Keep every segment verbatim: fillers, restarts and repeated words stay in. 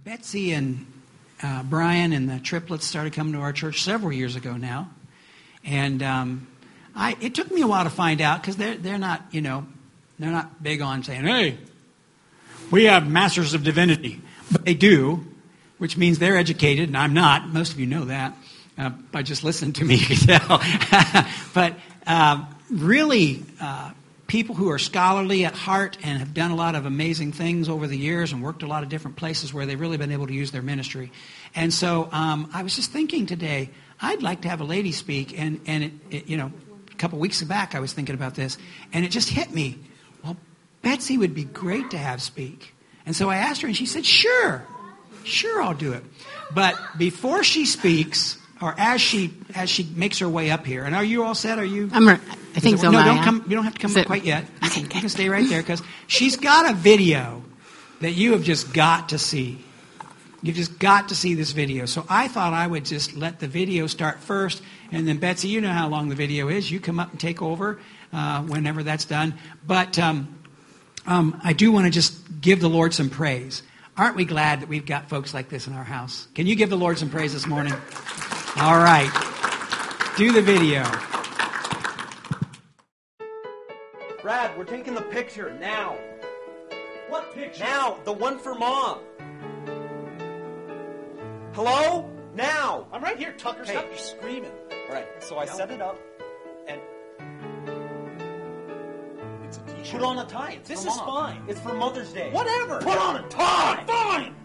Betsy and uh, Brian and the triplets started coming to our church several years ago now. And um, I, it took me a while to find out because they're, they're not, you know, they're not big on saying, hey, we have masters of divinity. But they do, which means they're educated, and I'm not. Most of you know that uh, by just listening to me, you can tell. But uh, really, uh, people who are scholarly at heart and have done a lot of amazing things over the years and worked a lot of different places where they've really been able to use their ministry. And so um, I was just thinking today, I'd like to have a lady speak. And, and it, it, you know, a couple weeks back I was thinking about this, and it just hit me. Well, Betsy would be great to have speak. And so I asked her, and she said, sure, sure, I'll do it. But before she speaks, or as she as she makes her way up here, and are you all set? Are you? I'm. Re- I think it, so. No, Maya. don't come. You don't have to come Sit. up quite yet. You can, you can stay right there because she's got a video that you have just got to see. You've just got to see this video. So I thought I would just let the video start first, and then Betsy, you know how long the video is. You come up and take over uh, whenever that's done. But um, um, I do want to just give the Lord some praise. Aren't we glad that we've got folks like this in our house? Can you give the Lord some praise this morning? All right. Do the video. Brad, we're taking the picture now. What picture? Now, the one for Mom. Hello? Now. I'm right here, Tucker. Hey. Stop your screaming. All right, so I set it up, and It's a t-shirt. put on a tie. It's This for is Mom. fine. It's for Mother's Day. Whatever. Put on a tie. Fine.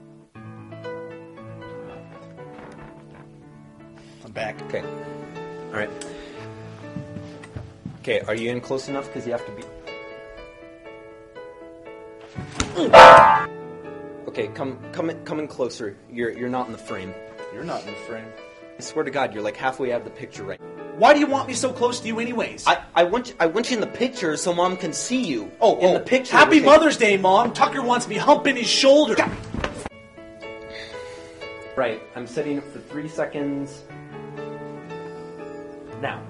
I'm back. Okay. All right. Okay, are you in close enough? Because you have to be... Okay, come come in, come in closer. You're you're not in the frame. You're not in the frame. I swear to God, you're like halfway out of the picture right. Why do you want me so close to you anyways? I, I want you, I want you in the picture so Mom can see you. oh, in oh, the picture. Happy Okay. Mother's Day, Mom. Tucker wants me humping his shoulder. Right, I'm setting it for three seconds. Now.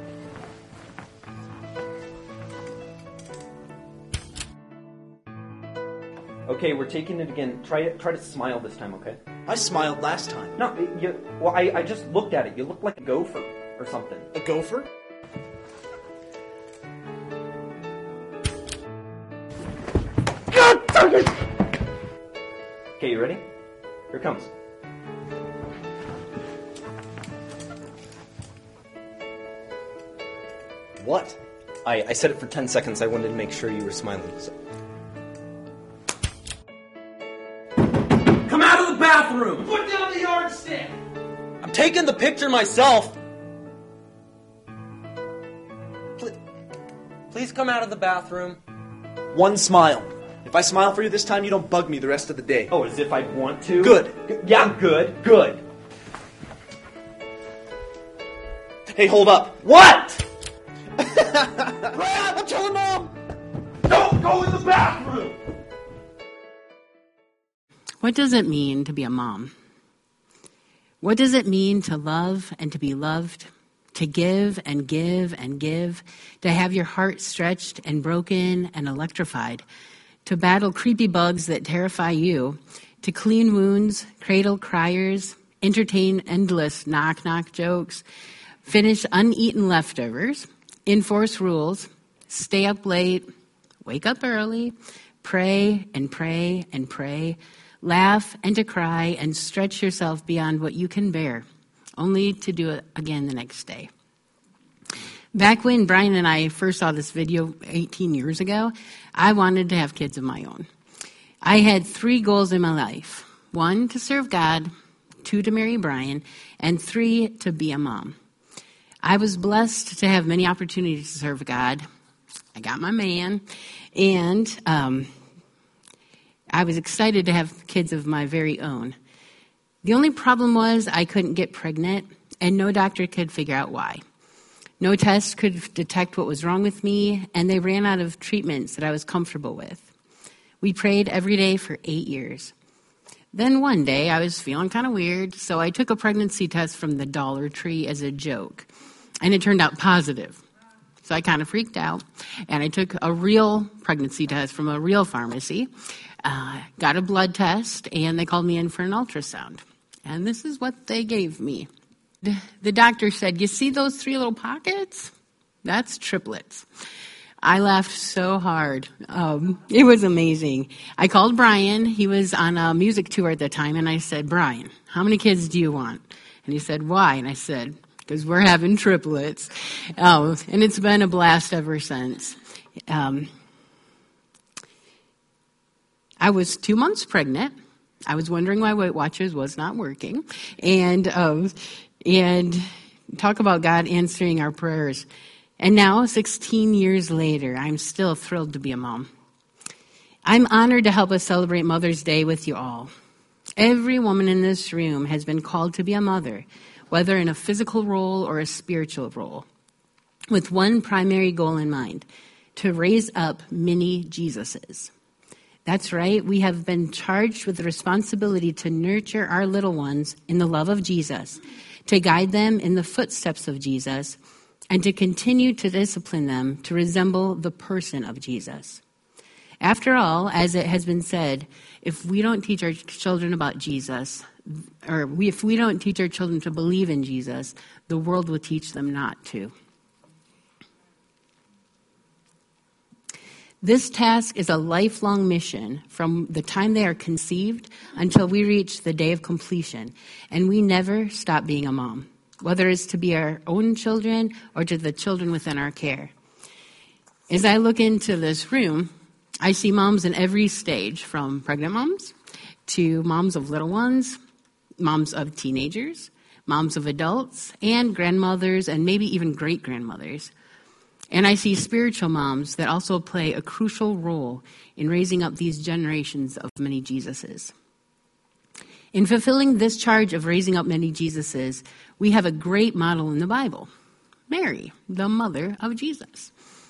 Okay, we're taking it again. Try it. Try to smile this time, okay? I smiled last time. No, you. Well, I, I just looked at it. You look like a gopher or something. A gopher? God dang it! Okay, you ready? Here it comes. What? I, I set it for ten seconds. I wanted to make sure you were smiling. So. Come out of the bathroom! Put down the yardstick! I'm taking the picture myself! Please, please come out of the bathroom. One smile. If I smile for you this time, you don't bug me the rest of the day. Oh, as if I'd want to? Good. G- Yeah, good, good. Hey, hold up. What? Brad, I'm telling Mom! Don't go in the bathroom! What does it mean to be a mom? What does it mean to love and to be loved? To give and give and give? To have your heart stretched and broken and electrified? To battle creepy bugs that terrify you? To clean wounds, cradle criers, entertain endless knock-knock jokes, finish uneaten leftovers, enforce rules, stay up late, wake up early, pray and pray and pray, laugh and to cry and stretch yourself beyond what you can bear, only to do it again the next day. Back when Brian and I first saw this video eighteen years ago, I wanted to have kids of my own. I had three goals in my life. One, to serve God. Two, to marry Brian. And three, to be a mom. I was blessed to have many opportunities to serve God. I got my man. And um, I was excited to have kids of my very own. The only problem was I couldn't get pregnant, and no doctor could figure out why. No test could detect what was wrong with me, and they ran out of treatments that I was comfortable with. We prayed every day for eight years. Then one day, I was feeling kind of weird, so I took a pregnancy test from the Dollar Tree as a joke, and it turned out positive. So I kind of freaked out, and I took a real pregnancy test from a real pharmacy, uh, got a blood test, and they called me in for an ultrasound. And this is what they gave me. The, the doctor said, "You see those three little pockets? That's triplets." I laughed so hard. Um, it was amazing. I called Brian. He was on a music tour at the time, and I said, "Brian, how many kids do you want?" And he said, "Why?" And I said, "Because we're having triplets." Um, and it's been a blast ever since. Um, I was two months pregnant. I was wondering why Weight Watchers was not working. And, um, and talk about God answering our prayers. And now, sixteen years later, I'm still thrilled to be a mom. I'm honored to help us celebrate Mother's Day with you all. Every woman in this room has been called to be a mother, whether in a physical role or a spiritual role, with one primary goal in mind: to raise up mini Jesuses. That's right, we have been charged with the responsibility to nurture our little ones in the love of Jesus, to guide them in the footsteps of Jesus, and to continue to discipline them to resemble the person of Jesus. After all, as it has been said, if we don't teach our children about Jesus, or we, if we don't teach our children to believe in Jesus, the world will teach them not to. This task is a lifelong mission from the time they are conceived until we reach the day of completion, and we never stop being a mom, whether it's to be our own children or to the children within our care. As I look into this room, I see moms in every stage, from pregnant moms to moms of little ones, moms of teenagers, moms of adults, and grandmothers, and maybe even great-grandmothers. And I see spiritual moms that also play a crucial role in raising up these generations of many Jesuses. In fulfilling this charge of raising up many Jesuses, we have a great model in the Bible: Mary, the mother of Jesus.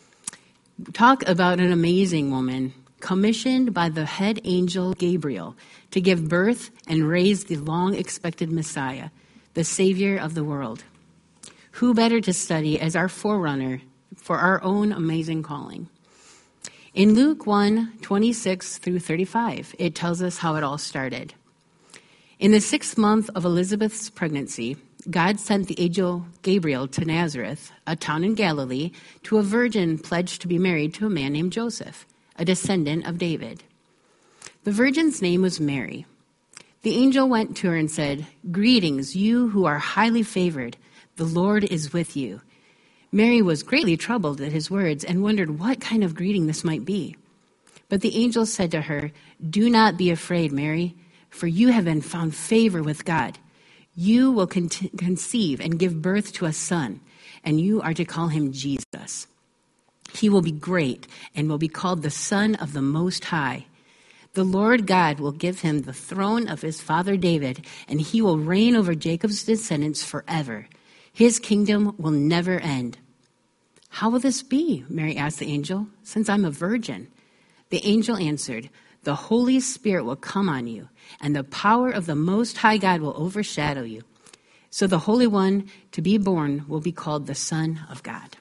Talk about an amazing woman, commissioned by the head angel Gabriel to give birth and raise the long-expected Messiah, the Savior of the world. Who better to study as our forerunner for our own amazing calling? In Luke one, twenty-six through thirty-five, it tells us how it all started. In the sixth month of Elizabeth's pregnancy, God sent the angel Gabriel to Nazareth, a town in Galilee, to a virgin pledged to be married to a man named Joseph, a descendant of David. The virgin's name was Mary. The angel went to her and said, "Greetings, you who are highly favored. The Lord is with you." Mary was greatly troubled at his words and wondered what kind of greeting this might be. But the angel said to her, "Do not be afraid, Mary, for you have been found favor with God. You will con- conceive and give birth to a son, and you are to call him Jesus. He will be great and will be called the Son of the Most High. The Lord God will give him the throne of his father David, and he will reign over Jacob's descendants forever. His kingdom will never end." "How will this be?" Mary asked the angel, "since I'm a virgin?" The angel answered, "The Holy Spirit will come on you, and the power of the Most High God will overshadow you. So the Holy One to be born will be called the Son of God."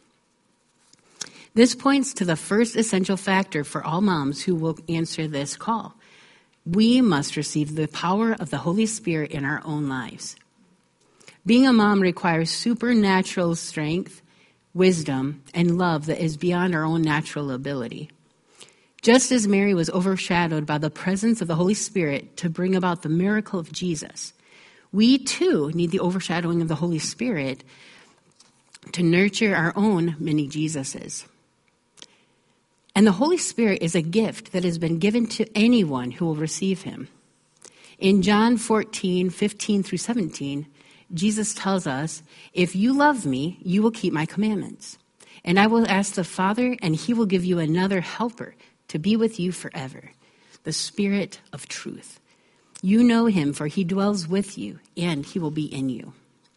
This points to the first essential factor for all moms who will answer this call. We must receive the power of the Holy Spirit in our own lives. Being a mom requires supernatural strength, wisdom, and love that is beyond our own natural ability. Just as Mary was overshadowed by the presence of the Holy Spirit to bring about the miracle of Jesus, we too need the overshadowing of the Holy Spirit to nurture our own mini Jesuses. And the Holy Spirit is a gift that has been given to anyone who will receive him. In John fourteen, fifteen through seventeen, Jesus tells us, "If you love me, you will keep my commandments. And I will ask the Father, and he will give you another helper to be with you forever, the Spirit of truth. You know him, for he dwells with you, and he will be in you."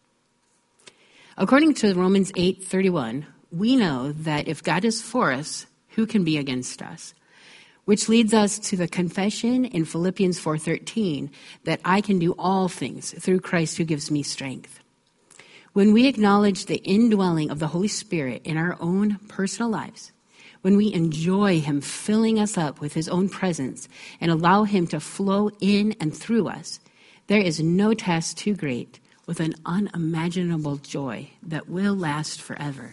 According to Romans eight thirty-one, we know that if God is for us, who can be against us? Which leads us to the confession in Philippians four thirteen that I can do all things through Christ who gives me strength. When we acknowledge the indwelling of the Holy Spirit in our own personal lives, when we enjoy him filling us up with his own presence and allow him to flow in and through us, there is no task too great with an unimaginable joy that will last forever.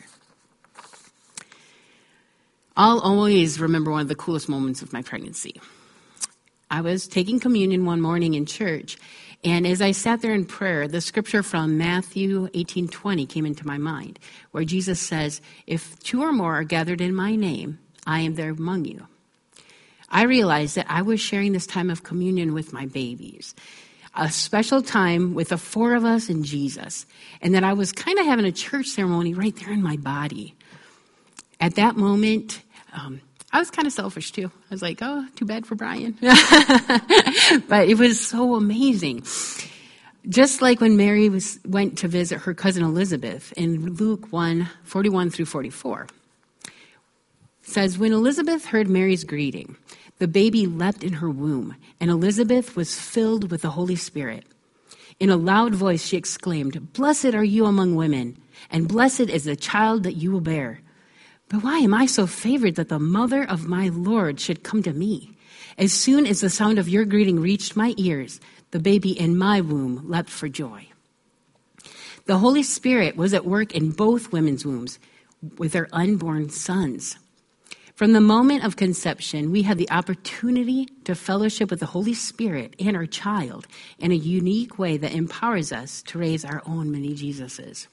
I'll always remember one of the coolest moments of my pregnancy. I was taking communion one morning in church, and as I sat there in prayer, the scripture from Matthew eighteen twenty came into my mind, where Jesus says, "If two or more are gathered in my name, I am there among you." I realized that I was sharing this time of communion with my babies, a special time with the four of us and Jesus, and that I was kind of having a church ceremony right there in my body. At that moment, um, I was kind of selfish too. I was like, oh, too bad for Brian. But it was so amazing. Just like when Mary was went to visit her cousin Elizabeth in Luke one, forty-one through forty-four. It says, when Elizabeth heard Mary's greeting, the baby leapt in her womb, and Elizabeth was filled with the Holy Spirit. In a loud voice she exclaimed, "Blessed are you among women, and blessed is the child that you will bear. But why am I so favored that the mother of my Lord should come to me? As soon as the sound of your greeting reached my ears, the baby in my womb leapt for joy." The Holy Spirit was at work in both women's wombs with their unborn sons. From the moment of conception, we have the opportunity to fellowship with the Holy Spirit and our child in a unique way that empowers us to raise our own mini Jesuses.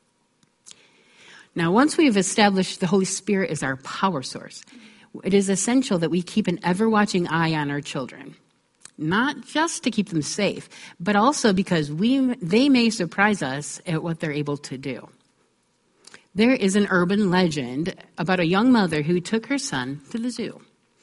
Now, once we've established the Holy Spirit as our power source, it is essential that we keep an ever-watching eye on our children, not just to keep them safe, but also because we they may surprise us at what they're able to do. There is an urban legend about a young mother who took her son to the zoo.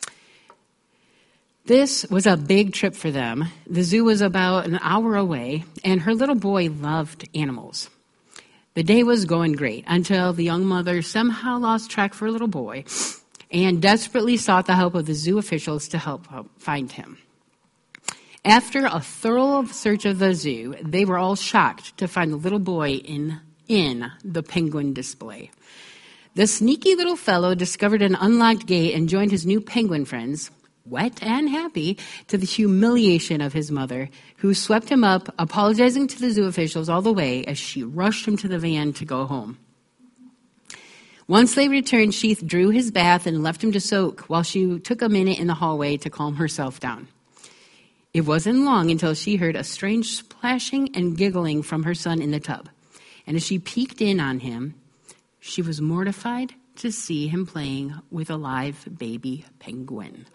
This was a big trip for them. The zoo was about an hour away, and her little boy loved animals. The day was going great until the young mother somehow lost track of her little boy and desperately sought the help of the zoo officials to help find him. After a thorough search of the zoo, they were all shocked to find the little boy in, in the penguin display. The sneaky little fellow discovered an unlocked gate and joined his new penguin friends, wet and happy, to the humiliation of his mother, who swept him up, apologizing to the zoo officials all the way as she rushed him to the van to go home. Once they returned, she drew his bath and left him to soak while she took a minute in the hallway to calm herself down. It wasn't long until she heard a strange splashing and giggling from her son in the tub. And as she peeked in on him, she was mortified to see him playing with a live baby penguin.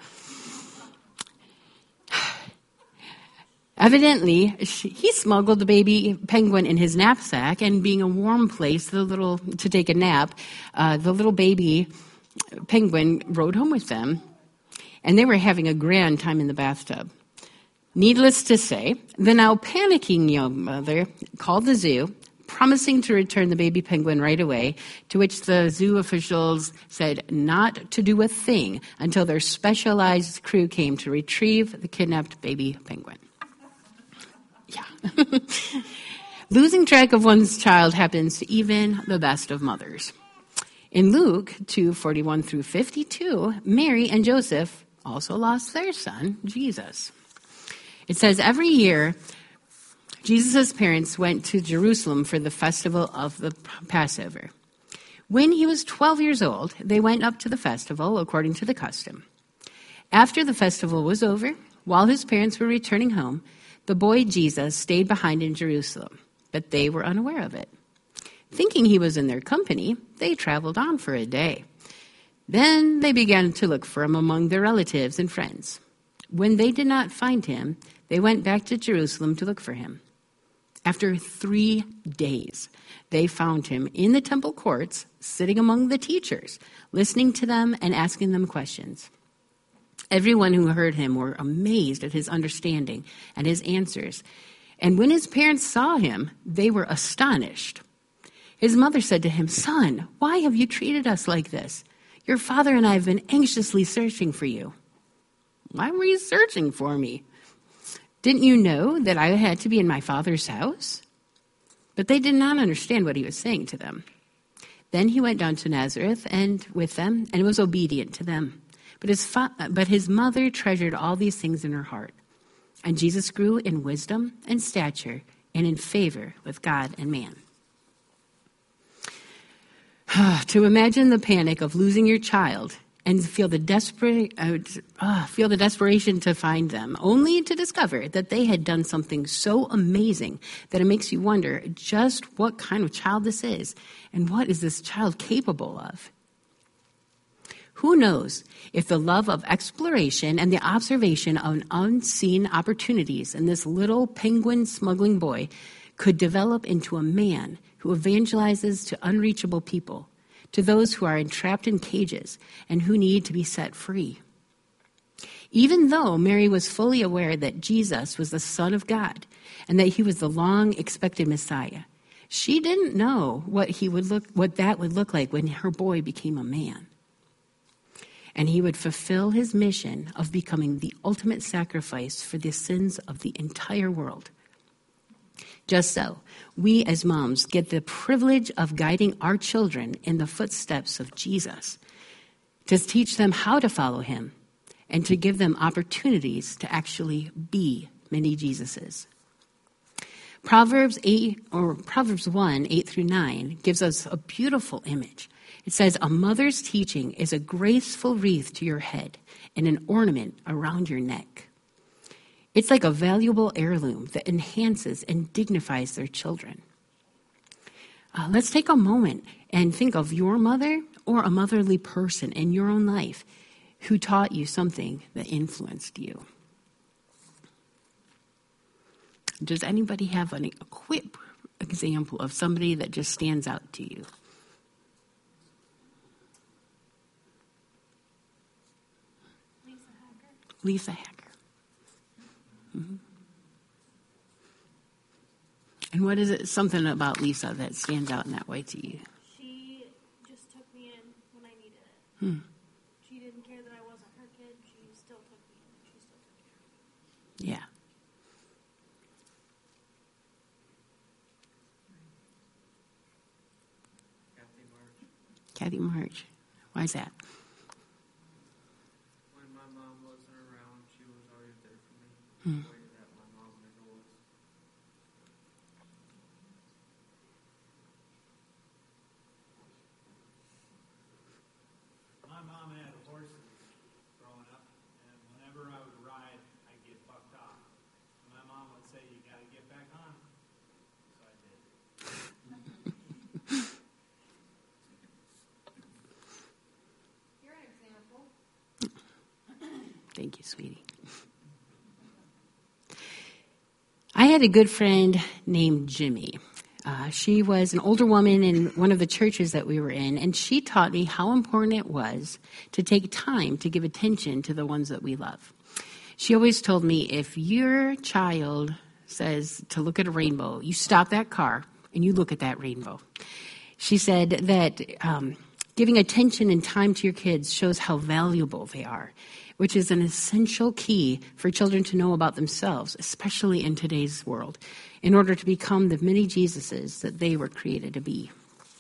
Evidently, he smuggled the baby penguin in his knapsack, and being a warm place the little to take a nap, uh, the little baby penguin rode home with them, and they were having a grand time in the bathtub. Needless to say, the now panicking young mother called the zoo, promising to return the baby penguin right away, to which the zoo officials said not to do a thing until their specialized crew came to retrieve the kidnapped baby penguin. Yeah. Losing track of one's child happens to even the best of mothers. In Luke two, forty-one through fifty-two, Mary and Joseph also lost their son, Jesus. It says every year, Jesus' parents went to Jerusalem for the festival of the Passover. When he was twelve years old, they went up to the festival according to the custom. After the festival was over, while his parents were returning home, the boy Jesus stayed behind in Jerusalem, but they were unaware of it. Thinking he was in their company, they traveled on for a day. Then they began to look for him among their relatives and friends. When they did not find him, they went back to Jerusalem to look for him. After three days, they found him in the temple courts, sitting among the teachers, listening to them and asking them questions. Everyone who heard him were amazed at his understanding and his answers. And when his parents saw him, they were astonished. His mother said to him, "Son, why have you treated us like this? Your father and I have been anxiously searching for you." "Why were you searching for me? Didn't you know that I had to be in my father's house?" But they did not understand what he was saying to them. Then he went down to Nazareth and with them, and was obedient to them. But his fa- but his mother treasured all these things in her heart. And Jesus grew in wisdom and stature and in favor with God and man. To imagine the panic of losing your child and feel the desperate, uh, uh, feel the desperation to find them, only to discover that they had done something so amazing that it makes you wonder just what kind of child this is and what is this child capable of. Who knows if the love of exploration and the observation of unseen opportunities in this little penguin smuggling boy could develop into a man who evangelizes to unreachable people, to those who are entrapped in cages and who need to be set free. Even though Mary was fully aware that Jesus was the Son of God and that he was the long-expected Messiah, she didn't know what he would look, what that would look like when her boy became a man. And he would fulfill his mission of becoming the ultimate sacrifice for the sins of the entire world. Just so, we as moms get the privilege of guiding our children in the footsteps of Jesus, to teach them how to follow him, and to give them opportunities to actually be many Jesuses. Proverbs eight or Proverbs one, eight through nine gives us a beautiful image. It says, "A mother's teaching is a graceful wreath to your head and an ornament around your neck." It's like a valuable heirloom that enhances and dignifies their children. Uh, let's take a moment and think of your mother or a motherly person in your own life who taught you something that influenced you. Does anybody have an, a quick example of somebody that just stands out to you? Lisa Hacker. Lisa Hacker. Mm-hmm. And what is it, something about Lisa that stands out in that way to you? She just took me in when I needed it. Hmm. She didn't care that I wasn't her kid. She still took me in. She still took care of me. Yeah. Kathy March. Kathy March. Why is that? When my mom wasn't around, she was always there for me. Hmm. The way that my mom never was. My mom had horses growing up, and whenever I would ride, I'd get bucked off. My mom would say, "You got to get back on." So I did. You're an example. Thank you, sweetie. I had a good friend named Jimmy. Uh, she was an older woman in one of the churches that we were in, and she taught me how important it was to take time to give attention to the ones that we love. She always told me, if your child says to look at a rainbow, you stop that car and you look at that rainbow. She said that um, giving attention and time to your kids shows how valuable they are, which is an essential key for children to know about themselves, especially in today's world, in order to become the many Jesuses that they were created to be.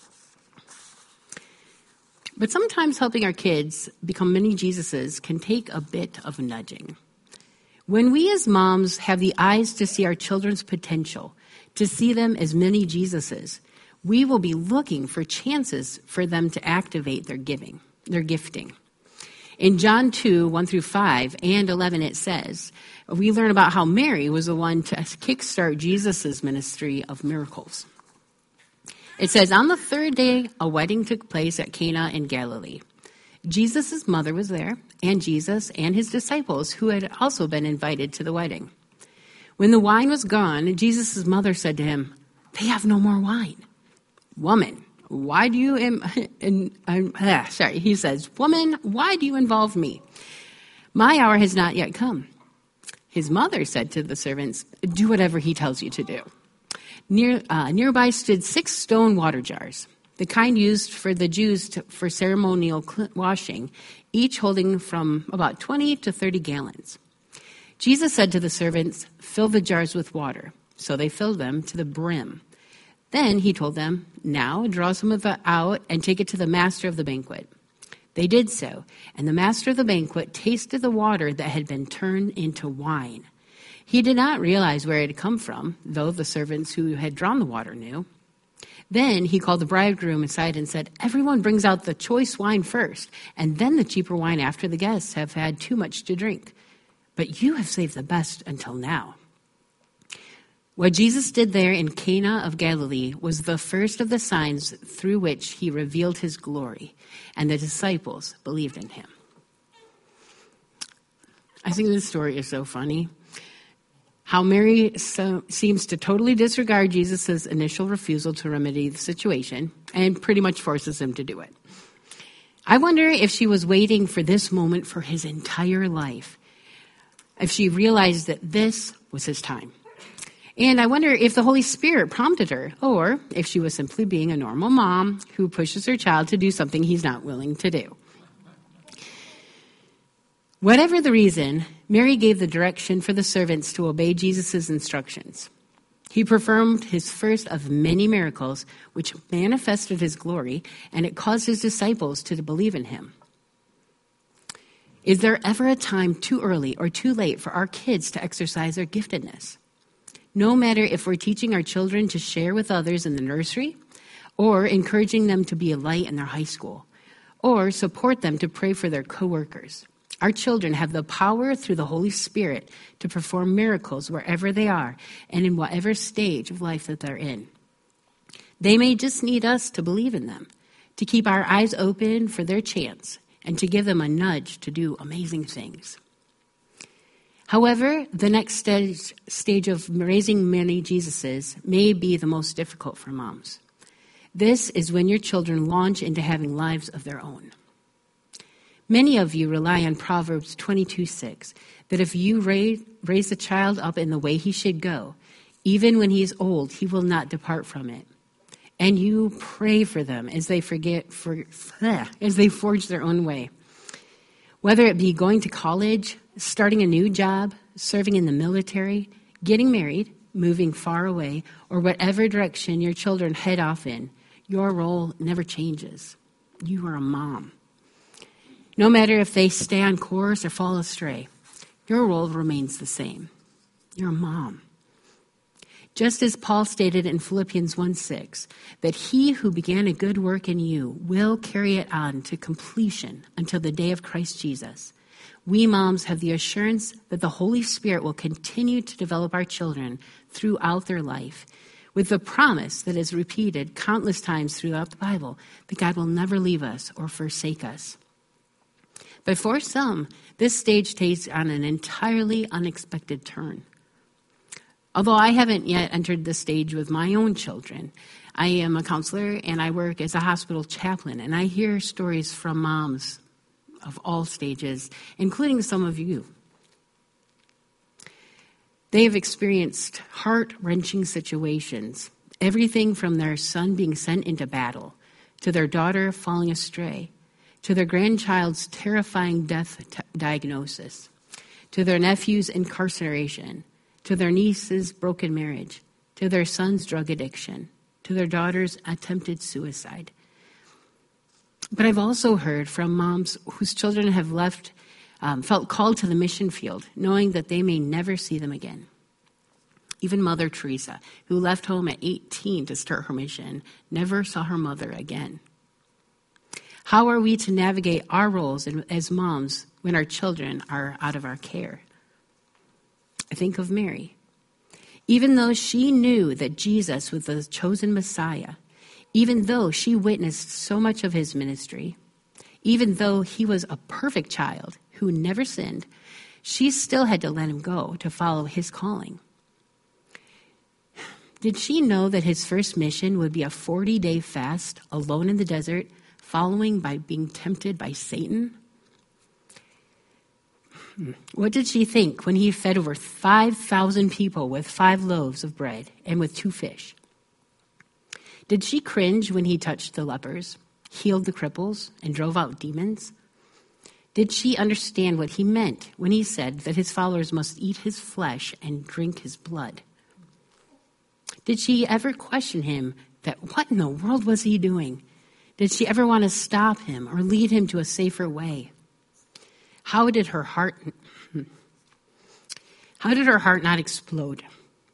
But sometimes helping our kids become many Jesuses can take a bit of nudging. When we as moms have the eyes to see our children's potential, to see them as many Jesuses, we will be looking for chances for them to activate their giving, their gifting. In John two, one through five and eleven, it says, we learn about how Mary was the one to kickstart Jesus' ministry of miracles. It says, on the third day, a wedding took place at Cana in Galilee. Jesus' mother was there, and Jesus and his disciples, who had also been invited to the wedding. When the wine was gone, Jesus' mother said to him, "They have no more wine." "Woman, why do you, im- in, um, ah, sorry, he says, "Woman, why do you involve me? My hour has not yet come." His mother said to the servants, "Do whatever he tells you to do." Near, uh, nearby stood six stone water jars, the kind used for the Jews to, for ceremonial washing, each holding from about twenty to thirty gallons. Jesus said to the servants, "Fill the jars with water." So they filled them to the brim. Then he told them, "Now draw some of it out and take it to the master of the banquet." They did so, and the master of the banquet tasted the water that had been turned into wine. He did not realize where it had come from, though the servants who had drawn the water knew. Then he called the bridegroom aside and said, "Everyone brings out the choice wine first, and then the cheaper wine after the guests have had too much to drink. But you have saved the best until now." What Jesus did there in Cana of Galilee was the first of the signs through which he revealed his glory, and the disciples believed in him. I think this story is so funny. How Mary so, seems to totally disregard Jesus' initial refusal to remedy the situation and pretty much forces him to do it. I wonder if she was waiting for this moment for his entire life, if she realized that this was his time. And I wonder if the Holy Spirit prompted her, or if she was simply being a normal mom who pushes her child to do something he's not willing to do. Whatever the reason, Mary gave the direction for the servants to obey Jesus' instructions. He performed his first of many miracles, which manifested his glory, and it caused his disciples to believe in him. Is there ever a time too early or too late for our kids to exercise their giftedness? No matter if we're teaching our children to share with others in the nursery, or encouraging them to be a light in their high school, or support them to pray for their coworkers. Our children have the power through the Holy Spirit to perform miracles wherever they are and in whatever stage of life that they're in. They may just need us to believe in them, to keep our eyes open for their chance, and to give them a nudge to do amazing things. However, the next stage, stage of raising many Jesuses may be the most difficult for moms. This is when your children launch into having lives of their own. Many of you rely on Proverbs twenty-two six, that if you raise, raise a child up in the way he should go, even when he is old, he will not depart from it. And you pray for them as they forget, for, as they forge their own way. Whether it be going to college, starting a new job, serving in the military, getting married, moving far away, or whatever direction your children head off in, your role never changes. You are a mom. No matter if they stay on course or fall astray, your role remains the same. You're a mom. Just as Paul stated in Philippians one six, that he who began a good work in you will carry it on to completion until the day of Christ Jesus. We moms have the assurance that the Holy Spirit will continue to develop our children throughout their life, with the promise that is repeated countless times throughout the Bible that God will never leave us or forsake us. But for some, this stage takes on an entirely unexpected turn. Although I haven't yet entered this stage with my own children, I am a counselor and I work as a hospital chaplain, and I hear stories from moms of all stages, including some of you. They have experienced heart-wrenching situations, everything from their son being sent into battle, to their daughter falling astray, to their grandchild's terrifying death t- diagnosis, to their nephew's incarceration, to their niece's broken marriage, to their son's drug addiction, to their daughter's attempted suicide. But I've also heard from moms whose children have left, um, felt called to the mission field, knowing that they may never see them again. Even Mother Teresa, who left home at eighteen to start her mission, never saw her mother again. How are we to navigate our roles as moms when our children are out of our care? I think of Mary. Even though she knew that Jesus was the chosen Messiah, even though she witnessed so much of his ministry, even though he was a perfect child who never sinned, she still had to let him go to follow his calling. Did she know that his first mission would be a forty-day fast alone in the desert, following by being tempted by Satan? What did she think when he fed over five thousand people with five loaves of bread and with two fish? Did she cringe when he touched the lepers, healed the cripples, and drove out demons? Did she understand what he meant when he said that his followers must eat his flesh and drink his blood? Did she ever question him that what in the world was he doing? Did she ever want to stop him or lead him to a safer way? How did her heart How did her heart not explode?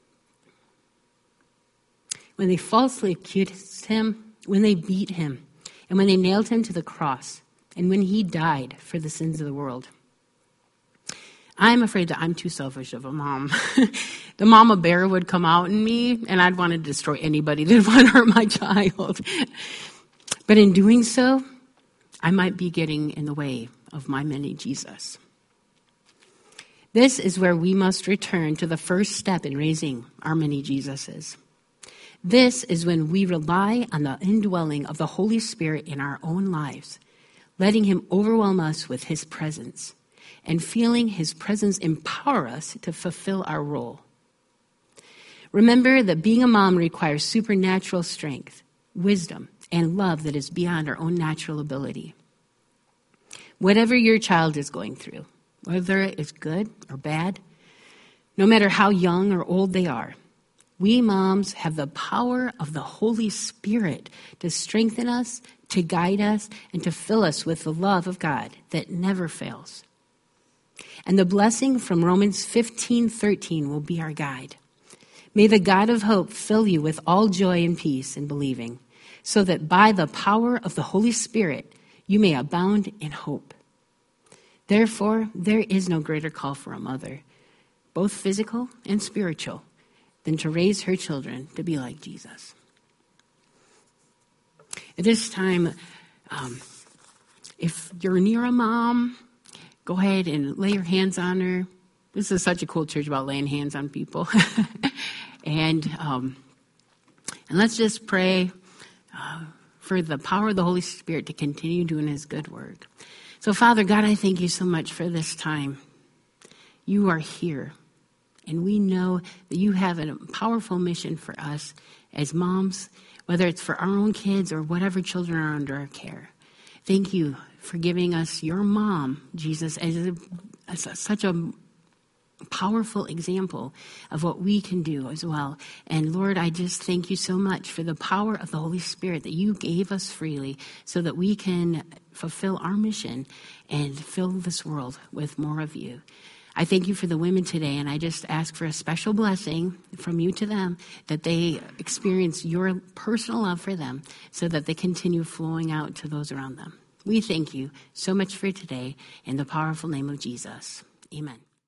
When they falsely accused him, when they beat him, and when they nailed him to the cross, and when he died for the sins of the world. I'm afraid that I'm too selfish of a mom. The mama bear would come out in me, and I'd want to destroy anybody that would want to hurt my child. But in doing so, I might be getting in the way of my mini Jesus. This is where we must return to the first step in raising our mini Jesuses. This is when we rely on the indwelling of the Holy Spirit in our own lives, letting him overwhelm us with his presence, and feeling his presence empower us to fulfill our role. Remember that being a mom requires supernatural strength, wisdom, and love that is beyond our own natural ability. Whatever your child is going through, whether it's good or bad, no matter how young or old they are, we moms have the power of the Holy Spirit to strengthen us, to guide us, and to fill us with the love of God that never fails. And the blessing from Romans fifteen thirteen will be our guide. May the God of hope fill you with all joy and peace in believing, so that by the power of the Holy Spirit you may abound in hope. Therefore, there is no greater call for a mother, both physical and spiritual, than to raise her children to be like Jesus. At this time, um, if you're near a mom, go ahead and lay your hands on her. This is such a cool church about laying hands on people. and um, and let's just pray uh, for the power of the Holy Spirit to continue doing his good work. So, Father God, I thank you so much for this time. You are here, and we know that you have a powerful mission for us as moms, whether it's for our own kids or whatever children are under our care. Thank you for giving us your mom, Jesus, as, a, as a, such a powerful example of what we can do as well. And Lord, I just thank you so much for the power of the Holy Spirit that you gave us freely so that we can fulfill our mission and fill this world with more of you. I thank you for the women today, and I just ask for a special blessing from you to them, that they experience your personal love for them so that they continue flowing out to those around them. We thank you so much for today in the powerful name of Jesus. Amen.